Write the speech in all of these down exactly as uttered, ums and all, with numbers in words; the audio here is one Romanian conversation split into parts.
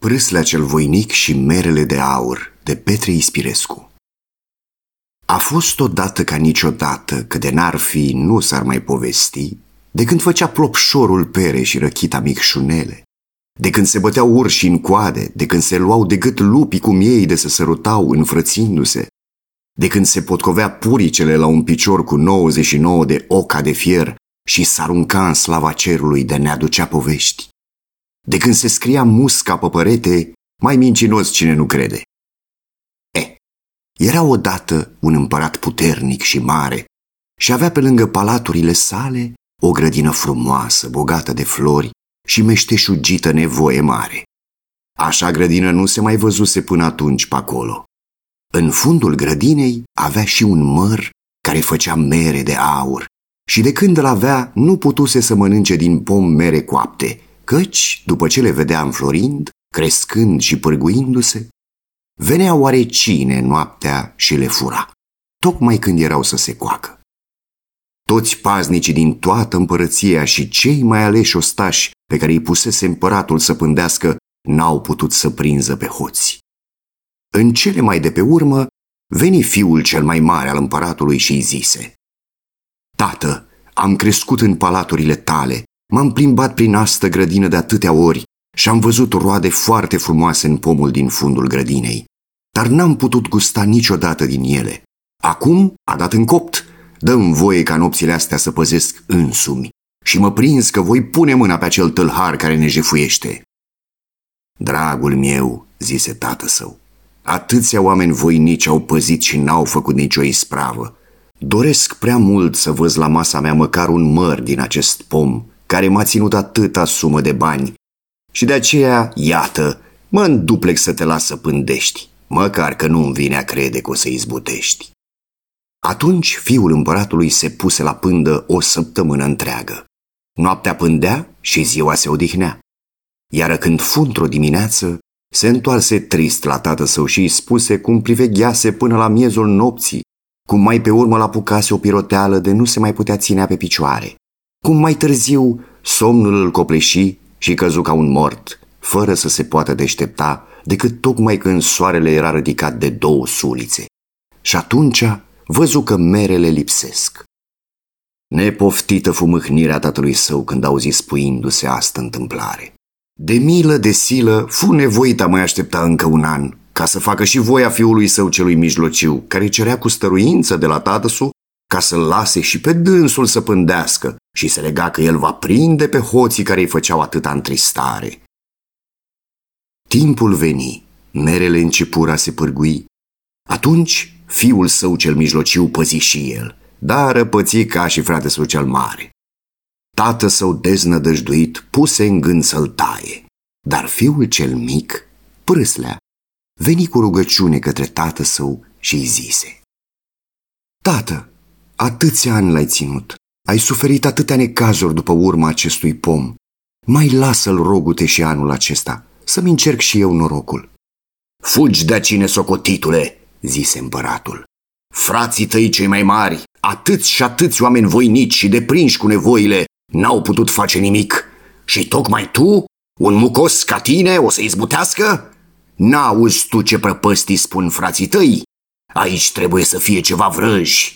Prâslea cel voinic și merele de aur, de Petre Ispirescu. A fost odată ca niciodată, că de n-ar fi, nu s-ar mai povesti, de când făcea plopșorul pere și răchita micșunele, de când se băteau urși în coade, de când se luau de gât lupii cum ei de se sărutau înfrățindu-se, de când se potcovea puricele la un picior cu nouăzeci și nouă de oca de fier și s-arunca în slava cerului de ne aducea povești, de când se scria musca pe părete, mai mincinos cine nu crede. E, era odată un împărat puternic și mare și avea pe lângă palaturile sale o grădină frumoasă, bogată de flori și meșteșugită nevoie mare. Așa grădină nu se mai văzuse până atunci pe acolo. În fundul grădinei avea și un măr care făcea mere de aur și de când îl avea nu putuse să mănânce din pom mere coapte, căci, după ce le vedea înflorind, crescând și pârguindu-se, venea oare cine noaptea și le fura, tocmai când erau să se coacă. Toți paznicii din toată împărăția și cei mai aleși ostași pe care îi pusese împăratul să pândească n-au putut să prinză pe hoți. În cele mai de pe urmă veni fiul cel mai mare al împăratului și îi zise: Tată, am crescut în palaturile tale, m-am plimbat prin astă grădină de atâtea ori și am văzut roade foarte frumoase în pomul din fundul grădinei, dar n-am putut gusta niciodată din ele. Acum a dat în copt, dă-mi voie ca nopțile astea să păzesc însumi și mă prins că voi pune mâna pe acel tâlhar care ne jefuiește. Dragul meu, zise tată său, atâția oameni voinici au păzit și n-au făcut nicio ispravă. Doresc prea mult să văz la masa mea măcar un măr din acest pom care m-a ținut atâta sumă de bani și de aceea, iată, mă înduplec să te las să pândești, măcar că nu-mi vine a crede că o să izbutești. Atunci fiul împăratului se puse la pândă o săptămână întreagă. Noaptea pândea și ziua se odihnea. Iar când fu într-o dimineață, se întoarse trist la tată său și îi spuse cum priveghease până la miezul nopții, cum mai pe urmă l-apucase o piroteală de nu se mai putea ținea pe picioare, cum mai târziu somnul îl copleși și căzu ca un mort, fără să se poată deștepta, decât tocmai când soarele era ridicat de două sulițe. Și atunci văzu că merele lipsesc. Nepoftită fu mâhnirea tatălui său când auzi spuindu-se asta întâmplare. De milă de silă fu nevoit a mai aștepta încă un an, ca să facă și voia fiului său celui mijlociu, care cerea cu stăruință de la tatăsu ca să-l lase și pe dânsul să pândească și se lega că el va prinde pe hoții care îi făceau atâta întristare. Timpul veni, merele începura se pârgui. Atunci fiul său cel mijlociu păzi și el, dar răpăți ca și frate său cel mare. Tată său deznădăjduit puse în gând să-l taie, dar fiul cel mic, Prâslea, veni cu rugăciune către tată său și îi zise: Tată, atâția ani l-ai ținut, ai suferit atâtea necazuri după urma acestui pom, mai lasă-l, rogu-te, și anul acesta, să-mi încerc și eu norocul. Fugi de cine, socotitule, zise împăratul. Frații tăi cei mai mari, atâți și atâți oameni voinici și deprinși cu nevoile, n-au putut face nimic. Și tocmai tu, un mucos ca tine, o să izbutească? N-auzi tu ce prăpăstii spun frații tăi? Aici trebuie să fie ceva vrăji.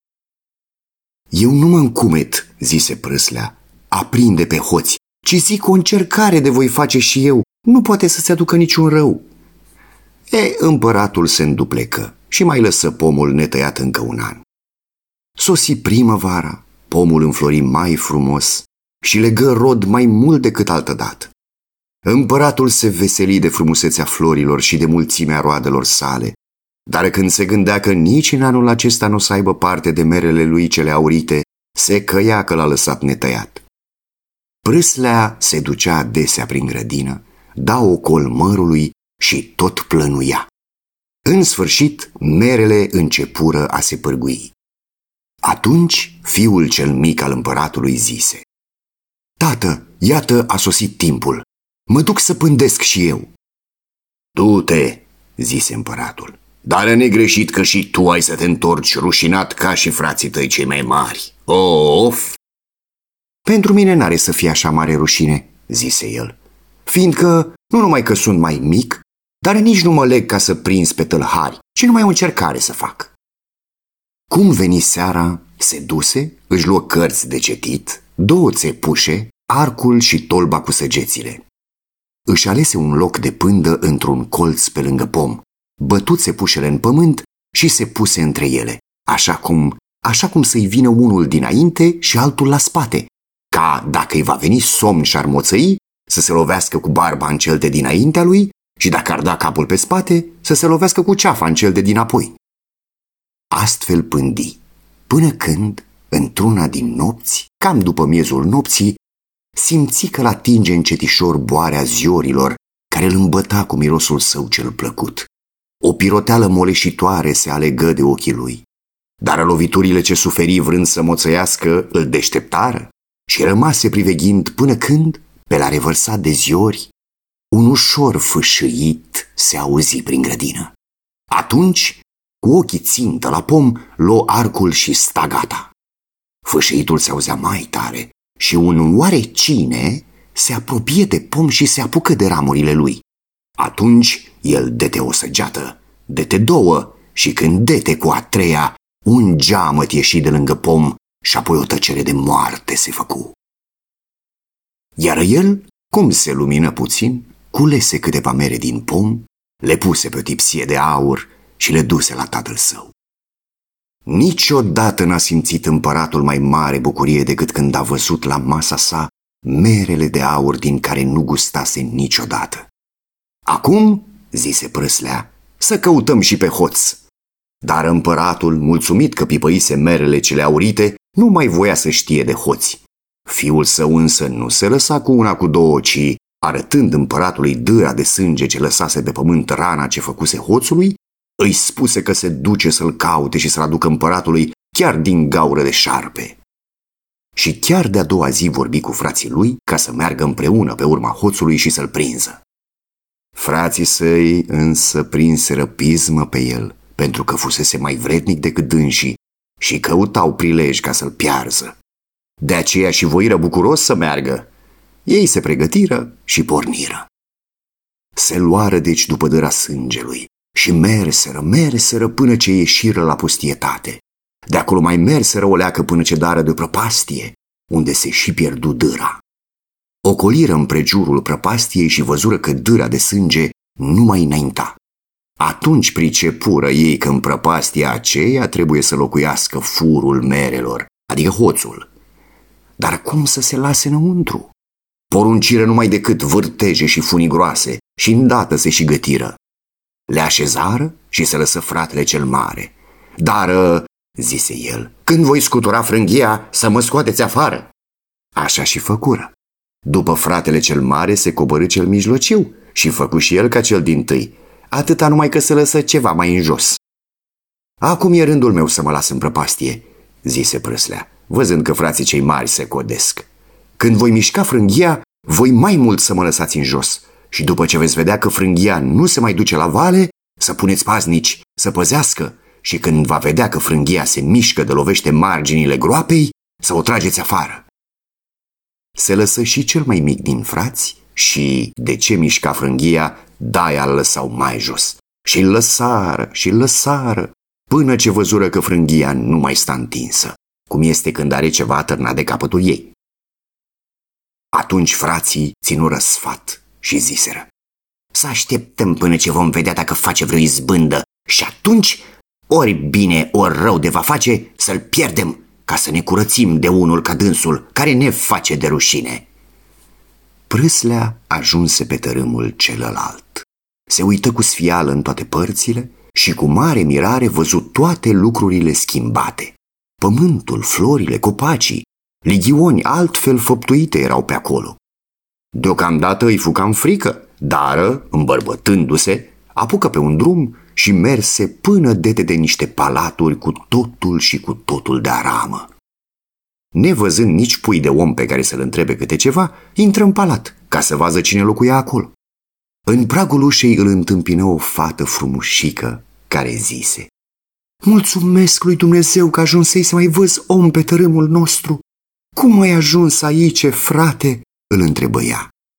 Eu nu mă încumet, zise Prâslea, a prinde pe hoți, ci zic o încercare de voi face și eu, nu poate să se aducă niciun rău. E, împăratul se înduplecă și mai lăsă pomul netăiat încă un an. Sosi primăvara, pomul înflori mai frumos și legă rod mai mult decât altădată. Împăratul se veseli de frumusețea florilor și de mulțimea roadelor sale, dar când se gândea că nici în anul acesta nu o să aibă parte de merele lui cele aurite, se căia că l-a lăsat netăiat. Prâslea se ducea adesea prin grădină, da ocol mărului și tot plănuia. În sfârșit, merele începură a se pârgui. Atunci fiul cel mic al împăratului zise: Tată, iată a sosit timpul, mă duc să pândesc și eu. Du-te, zise împăratul, dar e negreșit că și tu ai să te întorci rușinat ca și frații tăi cei mai mari. Of! Pentru mine n-are să fie așa mare rușine, zise el, fiindcă Nu numai că sunt mai mic, dar nici nu mă leg ca să prins pe tâlhari, ci numai o încercare să fac. Cum veni seara, se duse, își luă cărți de citit, două țepușe, arcul și tolba cu săgețile. Își alese un loc de pândă într-un colț pe lângă pom, bătu țepușele în pământ și se puse între ele, așa cum, așa cum să-i vină unul dinainte și altul la spate, ca dacă îi va veni somn și ar moțăi, să se lovească cu barba în cel de dinaintea lui și dacă ar da capul pe spate, să se lovească cu ceafa în cel de dinapoi. Astfel pândi, până când, într-una din nopți, cam după miezul nopții, simți că l-atinge încetișor boarea ziorilor care îl îmbăta cu mirosul său cel plăcut. O piroteală moleșitoare se alegă de ochii lui, dar loviturile ce suferi vrând să moțăiască îl deșteptară și rămase priveghind până când, pe la revărsat de ziori, un ușor fâșâit se auzi prin grădină. Atunci, cu ochii țintă la pom, luă arcul și sta gata. Fâșâitul se auzea mai tare și un oarecine se apropie de pom și se apucă de ramurile lui. Atunci el dete o săgeată, dete două și când dete cu a treia, un geamăt ieși de lângă pom și apoi o tăcere de moarte se făcu. Iar el, cum se lumină puțin, culese câteva mere din pom, le puse pe o tipsie de aur și le duse la tatăl său. Niciodată n-a simțit împăratul mai mare bucurie decât când a văzut la masa sa merele de aur din care nu gustase niciodată. Acum, zise Prâslea, să căutăm și pe hoț. Dar împăratul, mulțumit că pipăise merele cele aurite, nu mai voia să știe de hoți. Fiul său însă nu se lăsa cu una cu două, ci, arătând împăratului dâra de sânge ce lăsase pe pământ rana ce făcuse hoțului, îi spuse că se duce să-l caute și să-l aducă împăratului chiar din gaură de șarpe. Și chiar de-a doua zi vorbi cu frații lui ca să meargă împreună pe urma hoțului și să-l prinză. Frații săi însă prinseră pismă pe el, pentru că fusese mai vrednic decât dânsii și căutau prilej ca să-l piarză. De aceea și voiră bucuros să meargă. Ei se pregătiră și porniră. Se luară deci după dâra sângelui și merseră, merseră până ce ieșiră la pustietate. De acolo mai merseră o leacă până ce dară de o prăpastie, unde se și pierdu dâra. Ocoliră împrejurul prăpastiei și văzură că dâra de sânge nu mai înainta. Atunci pricepură ei că în prăpastia aceea trebuie să locuiască furul merelor, adică hoțul. Dar cum să se lase înăuntru? Porunciră numai decât vârteje și funii groase și îndată se și gătiră. Le așezară și se lăsă fratele cel mare. Dar, zise el, când voi scutura frânghia, să mă scoateți afară. Așa și făcură. După fratele cel mare se coborî cel mijlociu și făcu și el ca cel dintâi, atâta numai că se lăsă ceva mai în jos. Acum e rândul meu să mă las în prăpastie, zise Prâslea, văzând că frații cei mari se codesc. Când voi mișca frânghia, voi mai mult să mă lăsați în jos și după ce veți vedea că frânghia nu se mai duce la vale, să puneți paznici, să păzească și când va vedea că frânghia se mișcă de lovește marginile groapei, să o trageți afară. Se lăsă și cel mai mic din frați și, de ce mișca frânghia, de-aia îl lăsau mai jos. Și îl lăsară și îl lăsară, până ce văzură că frânghia nu mai sta întinsă, cum este când are ceva atârnat de capătul ei. Atunci frații ținură sfat și ziseră: să așteptăm până ce vom vedea dacă face vreo izbândă și atunci, ori bine, ori rău de va face, să-l pierdem, ca să ne curățim de unul ca dânsul, care ne face de rușine. Prâslea ajunse pe tărâmul celălalt. Se uită cu sfială în toate părțile și cu mare mirare văzu toate lucrurile schimbate. Pământul, florile, copacii, ligioni altfel făptuite erau pe acolo. Deocamdată îi fu cam frică, dar, îmbărbătându-se, apucă pe un drum și merse până dete de niște palaturi cu totul și cu totul de aramă. Nevăzând nici pui de om pe care să-l întrebe câte ceva, intră în palat ca să vadă cine locuia acolo. În pragul ușei îl întâmpină o fată frumușică care zise: mulțumesc lui Dumnezeu că ajunsei să mai văz om pe tărâmul nostru. Cum ai ajuns aici, frate? Îl întrebă ea.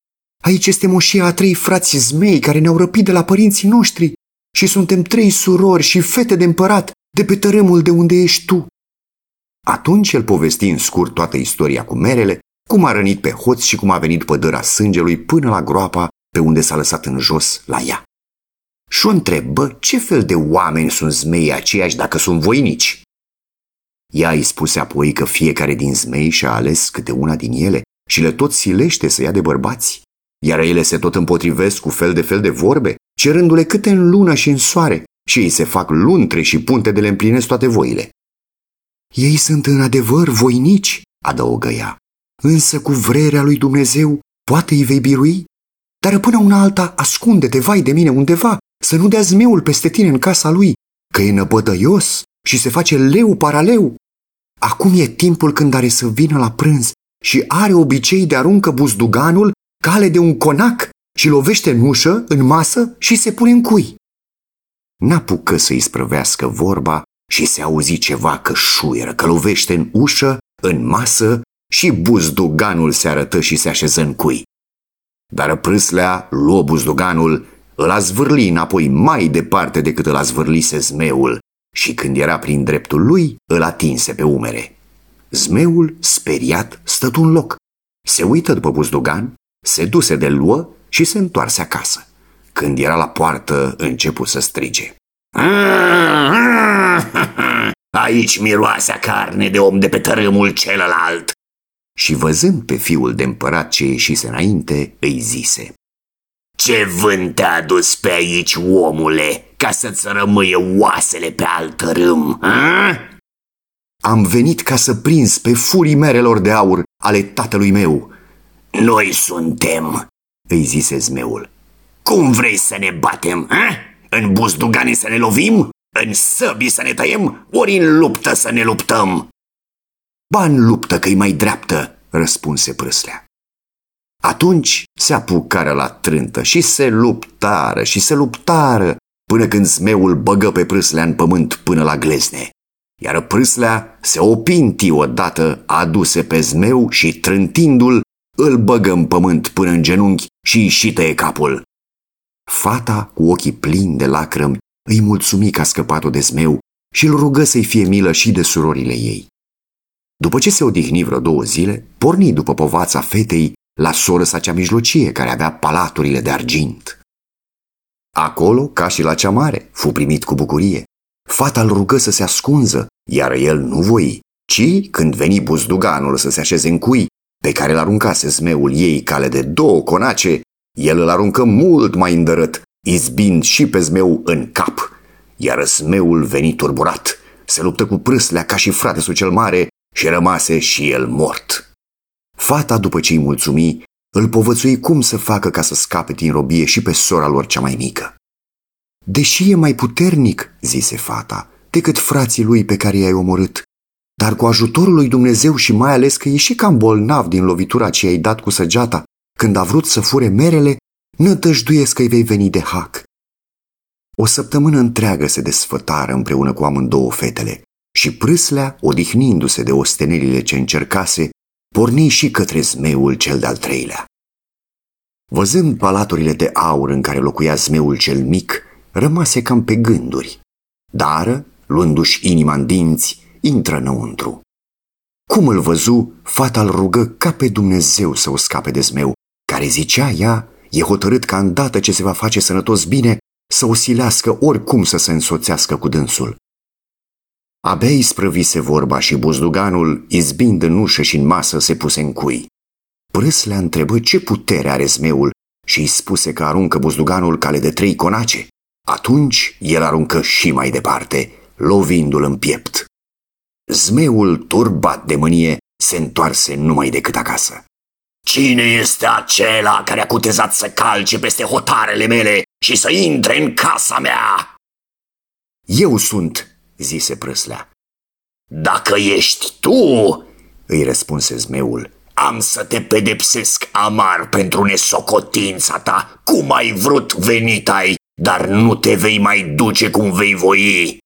Aici este moșia a trei frați zmei care ne-au răpit de la părinții noștri și suntem trei surori și fete de împărat de pe tărâmul de unde ești tu." Atunci el povesti în scurt toată istoria cu merele, cum a rănit pe hoț și cum a venit pădăra sângelui până la groapa pe unde s-a lăsat în jos la ea. Și o întrebă ce fel de oameni sunt zmeii aceiași dacă sunt voinici. Ea îi spuse apoi că fiecare din zmei și-a ales câte una din ele și le tot silește să ia de bărbați, iar ele se tot împotrivesc cu fel de fel de vorbe, cerându-le câte în lună și în soare, și ei se fac luntre și punte de le împlinesc toate voile. "Ei sunt în adevăr voinici," adăugă ea, "însă cu vrerea lui Dumnezeu poate îi vei birui? Dar până una alta ascunde-te, vai de mine, undeva, să nu dea zmeul peste tine în casa lui, că e năbădăios și se face leu paraleu. Acum e timpul când are să vină la prânz și are obicei de aruncă buzduganul cale de un conac și lovește în ușă, în masă și se pune în cui." N-apucă să-i sprăvească vorba și se auzi ceva că șuieră, că lovește în ușă, în masă și buzduganul se arătă și se așeză în cui. Dar prâslea luă buzduganul, îl a zvârli înapoi mai departe decât îl a zvârlise zmeul și când era prin dreptul lui, îl atinse pe umere. Zmeul, speriat, stătu în loc. Se uită după buzdugan, se duse de luă și se întoarse acasă. Când era la poartă, începu să strige: "Aici miroase a carne de om de pe tărâmul celălalt." Și văzând pe fiul de împărat ce ieșise înainte, îi zise: "Ce vânt te-a adus pe aici, omule, ca să-ți rămâie oasele pe alt tărâm? A?" "Am venit ca să prinzi pe furii merelor de aur ale tatălui meu." "Noi suntem," îi zise zmeul. "Cum vrei să ne batem? A? În buzdugane să ne lovim? În săbii să ne tăiem? Ori în luptă să ne luptăm?" "Ba în luptă că-i mai dreaptă," răspunse prâslea. Atunci se apucară la trântă și se luptară și se luptară până când zmeul băgă pe prâslea în pământ până la glezne. Iar prâslea se opinti odată, aduse pe zmeu și trântindu-l îl băgă în pământ până în genunchi și îi și tăie capul. Fata, cu ochii plini de lacrimi, îi mulțumi că a scăpat-o de zmeu și îl rugă să-i fie milă și de surorile ei. După ce se odihni vreo două zile, porni după povața fetei la soră sa cea mijlocie, care avea palaturile de argint. Acolo, ca și la cea mare, fu primit cu bucurie. Fata îl rugă să se ascunză, iar el nu voi, ci, când veni buzduganul să se așeze în cui, pe care l-aruncase zmeul ei cale de două conace, el îl aruncă mult mai îndărât, izbind și pe zmeu în cap, iar zmeul veni turburat, se luptă cu prâslea ca și fratesul cel mare și rămase și el mort. Fata, după ce îi mulțumi, îl povățui cum să facă ca să scape din robie și pe sora lor cea mai mică. "Deși e mai puternic," zise fata, "decât frații lui pe care i-ai omorât, dar cu ajutorul lui Dumnezeu și mai ales că e și cam bolnav din lovitura ce i-ai dat cu săgeata când a vrut să fure merele, nădăjduiesc că îi vei veni de hac." O săptămână întreagă se desfătară împreună cu amândouă fetele și prâslea, odihnindu-se de ostenelile ce încercase, porni și către zmeul cel de-al treilea. Văzând palaturile de aur în care locuia zmeul cel mic, rămase cam pe gânduri, dar, luându-și inima în dinți, intră înăuntru. Cum îl văzu, fata îl rugă ca pe Dumnezeu să o scape de zmeu, care, zicea ea, e hotărât ca îndată ce se va face sănătos bine, să o silească oricum să se însoțească cu dânsul. Abia îi sprăvise vorba și buzduganul, izbind în ușă și în masă, se puse în cui. Prâslea întrebă ce putere are zmeul și îi spuse că aruncă buzduganul cale de trei conace. Atunci el aruncă și mai departe, lovindu-l în piept. Zmeul, turbat de mânie, se întoarse numai decât acasă. "Cine este acela care a cutezat să calce peste hotarele mele și să intre în casa mea?" "Eu sunt," zise prâslea. "Dacă ești tu," îi răspunse zmeul, "am să te pedepsesc amar pentru nesocotința ta. Cum ai vrut venit ai, dar nu te vei mai duce cum vei voi."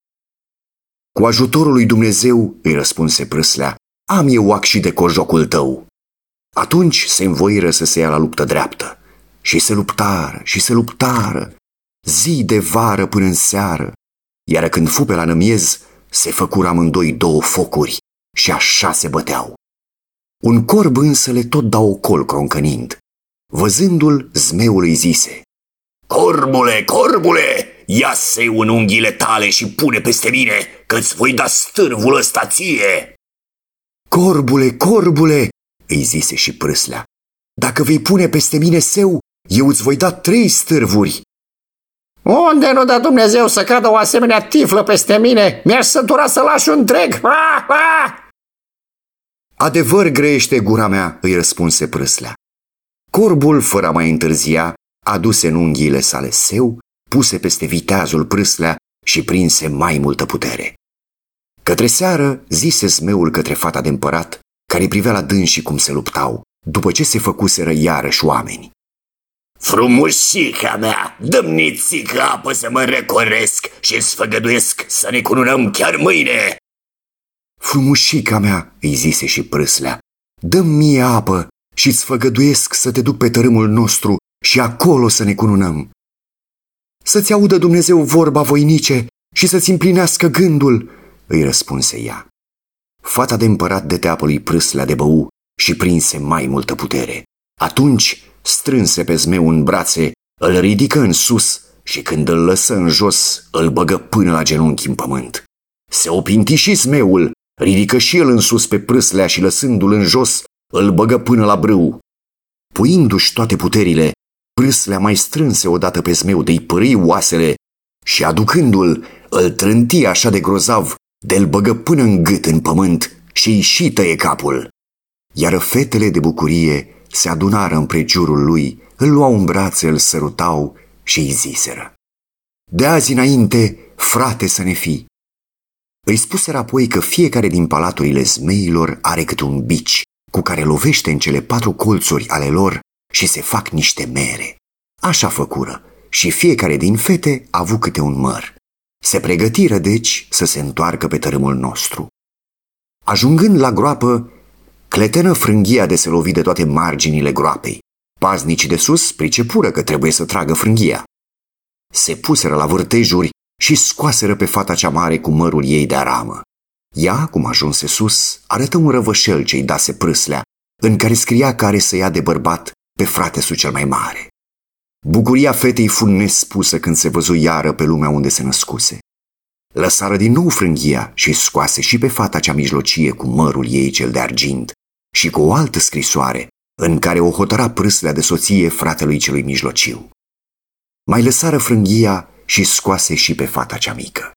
"Cu ajutorul lui Dumnezeu," îi răspunse prâslea, "am eu ac și de cojocul tău." Atunci se învoiră să se ia la luptă dreaptă. și se luptară și se luptară, zi de vară până în seară, iar când fu pe la nămiez, se făcură amândoi două focuri și așa se băteau. Un corb însă le tot dau ocol croncănind. Văzându-l, zmeul îi zise: Corbule, corbule, ia-se în unghiile tale și pune peste mine, că-ți voi da stârvul ăsta ție. Corbule, corbule, îi zise și prâslea, dacă vei pune peste mine seu, eu îți voi da trei stârvuri. Unde nu dă Dumnezeu să cadă o asemenea tiflă peste mine? Mi-aș sătura să lași un întreg. Ah, ah! Adevăr grește gura mea, îi răspunse prâslea. Corbul, fără a mai întârzia, aduse în unghiile sale seu, puse peste viteazul prâslea și prinse mai multă putere. Către seară zise zmeul către fata de împărat, care privea la dânsii cum se luptau, după ce se făcuseră iarăși oameni. Frumușica mea, dă-mi nițică apă să mă recoresc și-ți făgăduiesc să ne cununăm chiar mâine. Frumușica mea, îi zise și prâslea, dă-mi mie apă și-ți făgăduiesc să te duc pe tărâmul nostru și acolo să ne cununăm. Să-ți audă Dumnezeu vorba, voinice, și să-ți împlinească gândul, îi răspunse ea. Fata de împărat dete apă lui prâslea de bău și prinse mai multă putere. Atunci strânse pe zmeu în brațe, îl ridică în sus și când îl lăsă în jos, îl băgă până la genunchi în pământ. Se opinti și zmeul, ridică și el în sus pe prâslea și lăsându-l în jos, îl băgă până la brâu. Puindu-și toate puterile, prâslea mai strânse odată pe zmeu de-i părâi oasele și aducându-l, îl trânti așa de grozav, de-l băgă până în gât în pământ și-i și tăie capul. Iar fetele de bucurie se adunară împrejurul lui, îl luau în brațe, îl sărutau și îi ziseră: De azi înainte, frate să ne fii. Îi spuseră apoi că fiecare din palaturile zmeilor are câte un bici, cu care lovește în cele patru colțuri ale lor și se fac niște mere. Așa făcură și fiecare din fete a avut câte un măr. Se pregătiră deci să se întoarcă pe tărâmul nostru. Ajungând la groapă, cletenă frânghia de se lovi de toate marginile groapei. Paznicii de sus pricepură că trebuie să tragă frânghia. Se puseră la vârtejuri și scoaseră pe fata cea mare cu mărul ei de aramă. Ea, cum ajunse sus, arătă un răvășel ce-i dase prâslea, în care scria că are să ia de bărbat pe fratesul cel mai mare. Bucuria fetei fu nespusă când se văzu iară pe lumea unde se născuse. Lăsară din nou frânghia și scoase și pe fata cea mijlocie cu mărul ei cel de argint și cu o altă scrisoare în care o hotăra prâslea de soție fratelui celui mijlociu. Mai lăsară frânghia și scoase și pe fata cea mică.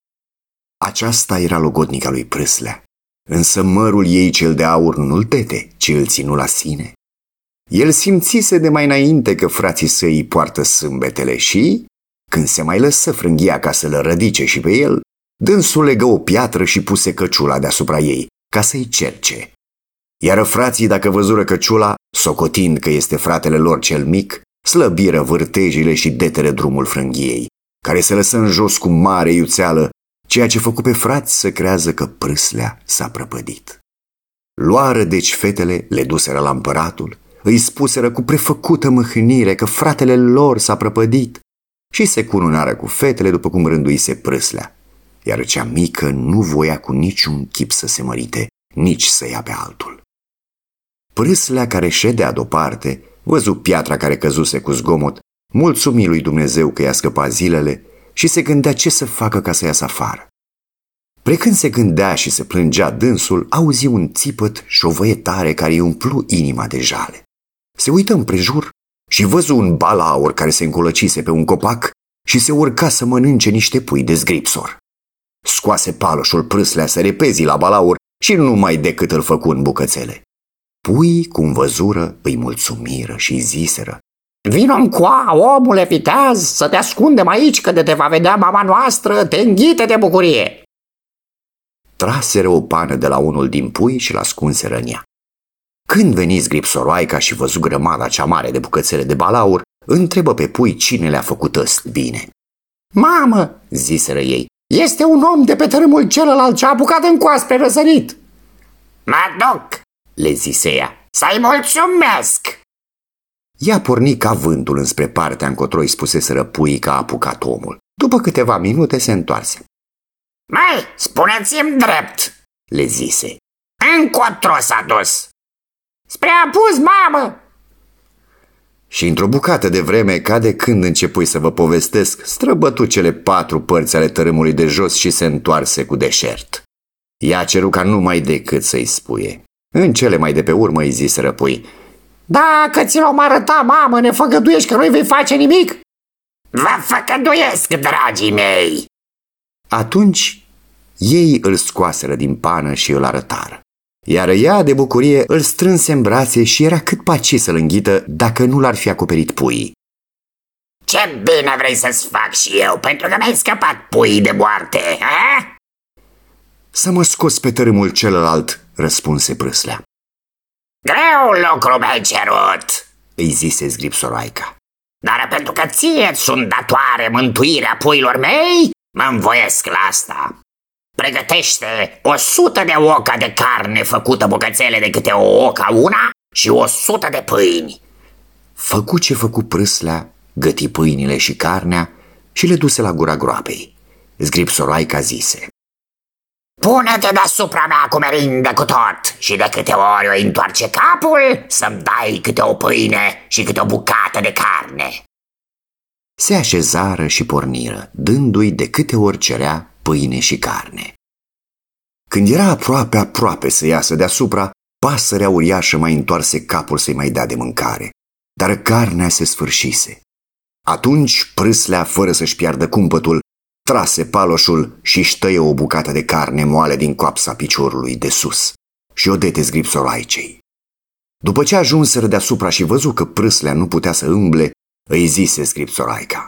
Aceasta era logodnica lui prâslea, însă mărul ei cel de aur nu-l tete, ci îl ținu la sine. El simțise de mai înainte că frații săi îi poartă sâmbetele și, când se mai lăsă frânghia ca să-l rădice și pe el, dânsul legă o piatră și puse căciula deasupra ei, ca să-i cerce. Iar frații, dacă văzură căciula, socotind că este fratele lor cel mic, slăbiră vârtejile și detere drumul frânghiei, care se lăsă în jos cu mare iuțeală, ceea ce făcu pe frați să crează că prâslea s-a prăpădit. Luară deci fetele, le duseră la împăratul, îi spuseră cu prefăcută mâhnire că fratele lor s-a prăpădit și se cununară cu fetele după cum rânduise prâslea, iar cea mică nu voia cu niciun chip să se mărite, nici să ia pe altul. Prâslea, care ședea deoparte, văzu piatra care căzuse cu zgomot, mulțumi lui Dumnezeu că i-a scăpat zilele și se gândea ce să facă ca să iasă afară. Precând se gândea și se plângea dânsul, auzi un țipăt și o văie tare care îi umplu inima de jale. Se uită împrejur și văzu un balaur care se încolăcise pe un copac și se urca să mănânce niște pui de zgripsor. Scoase paloșul prâslea să repezi la balaur și numai decât îl făcu în bucățele. Pui, cum văzură, îi mulțumiră și ziseră: Vino-mi coa, omule viteaz, să te ascundem aici, că de te va vedea mama noastră, te înghite de bucurie. Traseră o pană de la unul din pui și l-ascunseră în ea. Când veni zgripsoroaica și văzu grămada cea mare de bucățele de balaur, întrebă pe pui cine le-a făcut ăst bine. Mamă, ziseră ei, este un om de pe tărâmul celălalt ce a apucat în coa spre răsărit. Mă duc, le zise ea, să-i mulțumesc. Ea porni ca vântul înspre partea încotro îi spuseseră puii că a apucat omul. După câteva minute se întoarse. Mai, spuneți-mi drept, le zise. Încotro s-a dus? Spre apus, mamă! Și într-o bucată de vreme, ca de când începui să vă povestesc, străbătu cele patru părți ale tărâmului de jos și se întoarse cu deșert. Ea ceru ca numai decât să-i spuie. În cele mai de pe urmă îi ziseră puii. Dacă ți l-om arăta, mamă, ne făgăduiești că nu-i vei face nimic? Vă făgăduiesc, dragii mei! Atunci ei îl scoaseră din pană și îl arătară. Iar ea, de bucurie, îl strânse în brațe și era cât paci să-l înghită dacă nu l-ar fi acoperit puii. Ce bine vrei să-ți fac și eu, pentru că mi-ai scăpat puii de moarte, a? Să mă scos pe tărâmul celălalt, răspunse Prâslea. Greu lucru mi-ai cerut, îi zise Zgripsoroaica. Dar pentru că ție-ți sunt datoare mântuirea puilor mei, mă învoiesc la asta. Pregătește o sută de oca de carne făcută bucățele de câte o oca una și o sută de pâini. Făcu ce făcu Prâslea, găti pâinile și carnea și le duse la gura groapei. Zgripsoroaica zise. Pune-te deasupra mea cu merindă cu tot și de câte ori o întoarce capul, să-mi dai câte o pâine și câte o bucată de carne. Se așezară și porniră, dându-i de câte ori cerea pâine și carne. Când era aproape, aproape să iasă deasupra, pasărea uriașă mai întoarse capul să-i mai dea de mâncare, dar carnea se sfârșise. Atunci Prâslea, fără să-și piardă cumpătul, trase paloșul și ștăie o bucată de carne moale din coapsa piciorului de sus și o dete Zgripsoroaicei. După ce ajunseră deasupra și văzu că Prâslea nu putea să îmble, îi zise Zgripsoroaica.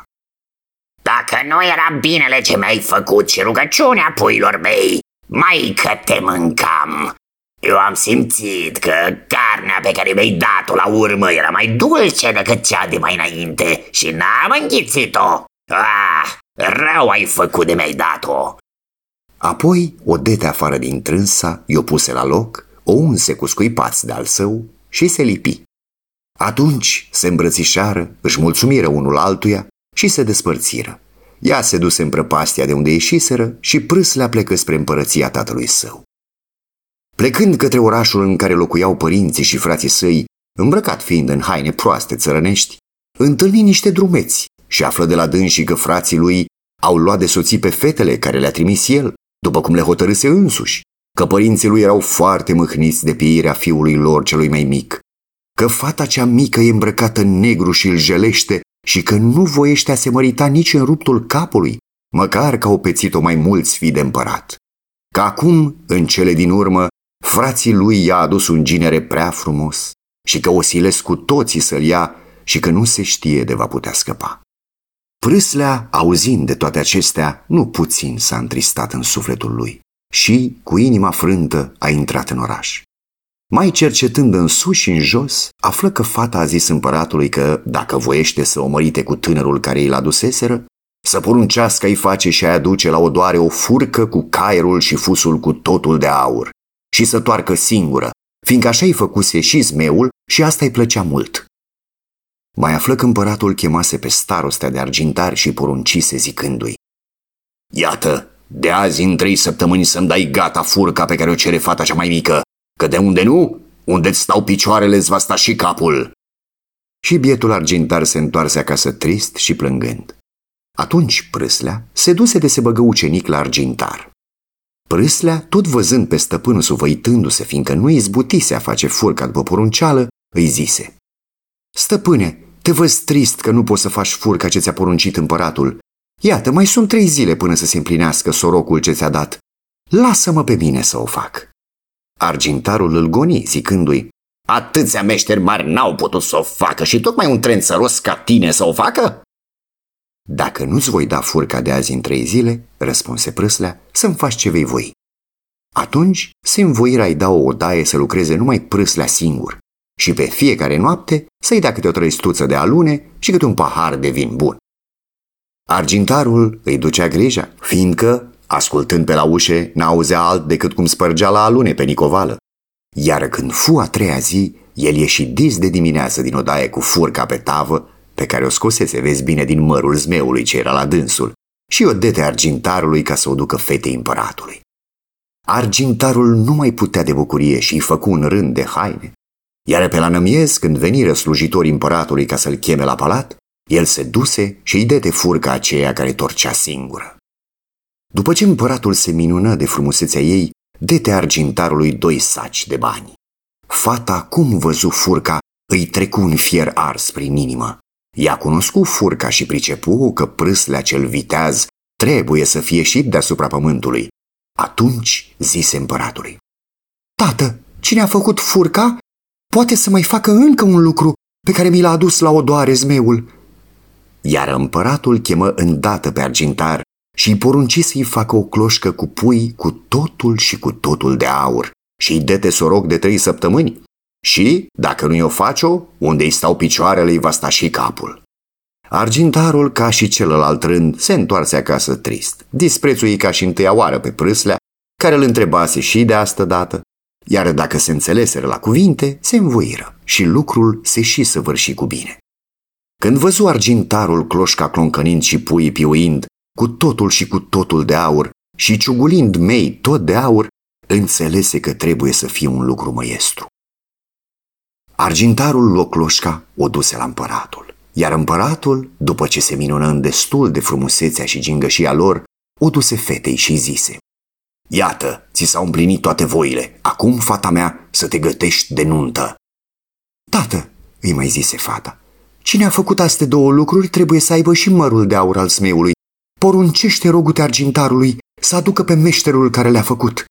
Dacă nu era binele ce mi-ai făcut și rugăciunea puilor mei, mai că te mâncam. Eu am simțit că carnea pe care mi-ai dat-o la urmă era mai dulce decât cea de mai înainte și n-am înghițit-o. Ah, rău ai făcut de mi-ai dat-o. Apoi o dete afară din trânsa, i-o puse la loc, o unse cu scuipați de-al său și se lipi. Atunci se îmbrățișară, își mulțumiră unul altuia și se despărțiră. Ea se duse în prăpastia de unde ieșiseră și Prâslea plecă spre împărăția tatălui său. Plecând către orașul în care locuiau părinții și frații săi, îmbrăcat fiind în haine proaste țărănești, întâlni niște drumeți și află de la dânsii că frații lui au luat de soții pe fetele care le-a trimis el, după cum le hotărâse însuși, că părinții lui erau foarte mâhniți de pieirea fiului lor celui mai mic, că fata cea mică e îmbrăcată în negru și îl jelește și că nu voiește a se mărita nici în ruptul capului, măcar că au pețit-o mai mulți fii de împărat. Că acum, în cele din urmă, frații lui i-a adus un ginere prea frumos și că o silesc cu toții să-l ia și că nu se știe de va putea scăpa. Prâslea, auzind de toate acestea, nu puțin s-a întristat în sufletul lui și, cu inima frântă, a intrat în oraș. Mai cercetând în sus și în jos, află că fata a zis împăratului că, dacă voiește să o mărite cu tânărul care îi l-aduseseră, să poruncească îi face și a aduce la odoare o furcă cu caierul și fusul cu totul de aur și să toarcă singură, fiindcă așa îi făcuse și zmeul și asta îi plăcea mult. Mai află că împăratul chemase pe starostea de argintari și poruncise zicându-i: Iată, de azi în trei săptămâni să-mi dai gata furca pe care o cere fata cea mai mică, că de unde nu, unde-ți stau picioarele îți va sta și capul. Și bietul argintar se întoarse acasă trist și plângând. Atunci Prâslea se duse de se băgă ucenic la argintar. Prâslea, tot văzând pe stăpânul suvăitându-se, fiindcă nu izbutise a face furca după porunceală, îi zise: Stăpâne, te văz trist că nu poți să faci furca ce ți-a poruncit împăratul. Iată, mai sunt trei zile până să se împlinească sorocul ce ți-a dat. Lasă-mă pe mine să o fac. Argintarul îl goni, zicându-i: Atâția meșteri mari n-au putut să o facă și tocmai un tren țăros ca tine să o facă? Dacă nu-ți voi da furca de azi în trei zile, răspunse Prâslea, să-mi faci ce vei voi. Atunci se învoiră a-i da o odaie să lucreze numai Prâslea singur și pe fiecare noapte să-i dea câte o trăistuță de alune și câte un pahar de vin bun. Argintarul îi ducea grija, fiindcă, ascultând pe la ușe, n-auzea alt decât cum spărgea la alune pe nicovală. Iar când fu a treia zi, el ieși dis de dimineață din odaie cu furca pe tavă, pe care o scosese, vezi bine, din mărul zmeului ce era la dânsul, și o dete argintarului ca să o ducă fetei împăratului. Argintarul nu mai putea de bucurie și îi făcu un rând de haine, iar pe la nămiez, când veniră slujitorii împăratului ca să-l cheme la palat, el se duse și îi dete furca aceea care torcea singură. După ce împăratul se minună de frumusețea ei, dete argintarului doi saci de bani. Fata, cum văzu furca, îi trecu un fier ars prin inimă. Ea cunoscu furca și pricepu că prâslea cel viteaz trebuie să fie ieșit deasupra pământului. Atunci zise împăratului: Tată, cine a făcut furca poate să mai facă încă un lucru pe care mi l-a adus la odoare zmeul. Iar împăratul chemă îndată pe argintar și îi porunci să-i facă o cloșcă cu pui cu totul și cu totul de aur și îi dete soroc de trei săptămâni. Și, dacă nu-i o face-o, unde-i stau picioarele, îi va sta și capul. Argintarul, ca și celălalt rând, se întoarse acasă trist, disprețui ca și întâia oară pe prâslea, care îl întrebase și de astă dată, iar dacă se înțeleseră la cuvinte, se învoiră și lucrul se și săvârși cu bine. Când văzu argintarul cloșca cloncănind și puii piuind, cu totul și cu totul de aur, și ciugulind mei tot de aur, înțelese că trebuie să fie un lucru măiestru. Argintarul luă cloșca, o duse la împăratul, iar împăratul, după ce se minună în destul de frumusețea și gingășia lor, o duse fetei și zise: Iată, ți s-au împlinit toate voile, acum, fata mea, să te gătești de nuntă. Tată, îi mai zise fata, cine a făcut astea două lucruri trebuie să aibă și mărul de aur al zmeului. Poruncește rogu-te argintarului să aducă pe meșterul care le-a făcut.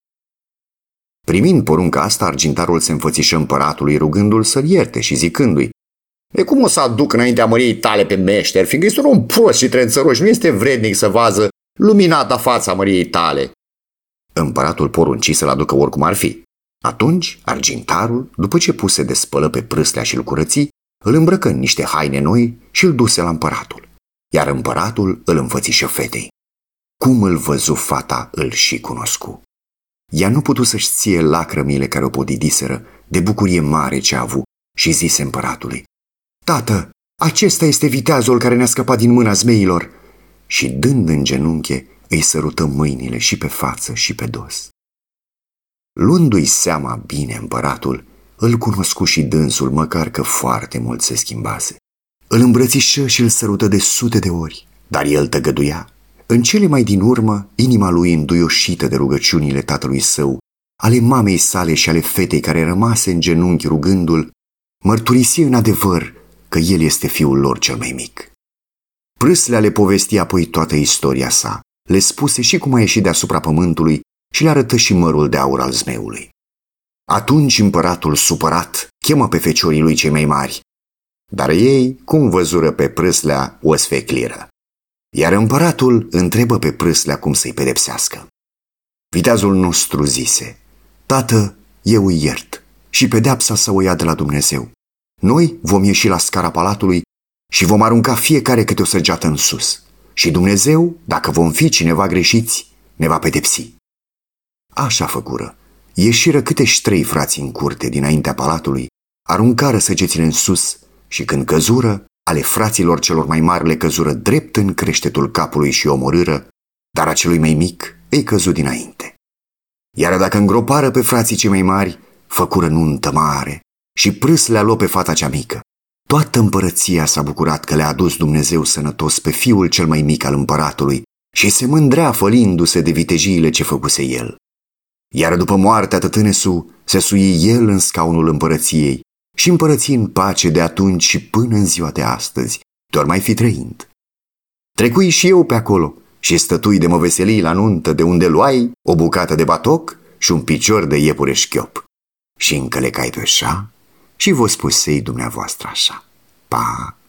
Primind porunca asta, argintarul se înfățișă împăratului, rugându-l să-l ierte și zicându-i: E cum o să aduc înaintea măriei tale pe meșter, fiindcă este un om prost și trențăroș, nu este vrednic să vază luminata fața măriei tale. Împăratul porunci să-l aducă oricum ar fi. Atunci, argintarul, după ce puse de spălă pe prâslea și îl curăți, îl îmbrăcă în niște haine noi și îl duse la împăratul. Iar împăratul îl înfățișă fetei. Cum îl văzu fata, îl și cunoscu. Ea nu putu să-și ție lacrămile care o podidiseră de bucurie mare ce a avut și zise împăratului: Tată, acesta este viteazul care ne-a scăpat din mâna zmeilor. Și dând în genunche, îi sărută mâinile și pe față și pe dos. Luându-i seama bine împăratul, îl cunoscu și dânsul, măcar că foarte mult se schimbase. Îl îmbrățișă și îl sărută de sute de ori, dar el tăgăduia. În cele mai din urmă, inima lui înduioșită de rugăciunile tatălui său, ale mamei sale și ale fetei care rămase în genunchi rugându-l, mărturisi în adevăr că el este fiul lor cel mai mic. Prâslea le povesti apoi toată istoria sa, le spuse și cum a ieșit deasupra pământului și le arătă și mărul de aur al zmeului. Atunci împăratul, supărat, chemă pe feciorii lui cei mai mari, dar ei, cum văzură pe prâslea, o sfecliră. Iar împăratul întrebă pe prâslea cum să-i pedepsească. Viteazul nostru zise: Tată, eu îi iert și pedeapsa să o ia de la Dumnezeu. Noi vom ieși la scara palatului și vom arunca fiecare câte o săgeată în sus. Și Dumnezeu, dacă vom fi cineva greșiți, ne va pedepsi. Așa făcură. Ieșiră câteși trei frați în curte dinaintea palatului, aruncară săgețile în sus și când căzură, ale fraților celor mai mari le căzură drept în creștetul capului și omorâră, dar acelui mai mic îi căzu dinainte. Iar dacă îngropară pe frații cei mai mari, făcură nuntă mare și prâslea luă pe fata cea mică. Toată împărăția s-a bucurat că le-a adus Dumnezeu sănătos pe fiul cel mai mic al împăratului și se mândrea fălindu-se de vitejiile ce făcuse el. Iar după moartea tătânesu se sui el în scaunul împărăției și împărăți în pace de atunci și până în ziua de astăzi, doar mai fi trăind. Trecui și eu pe acolo și stătui de mă veselii la nuntă, de unde luai o bucată de batoc și un picior de iepure șchiop. Și încălecai pe șa și vă spusei dumneavoastră așa: Pa!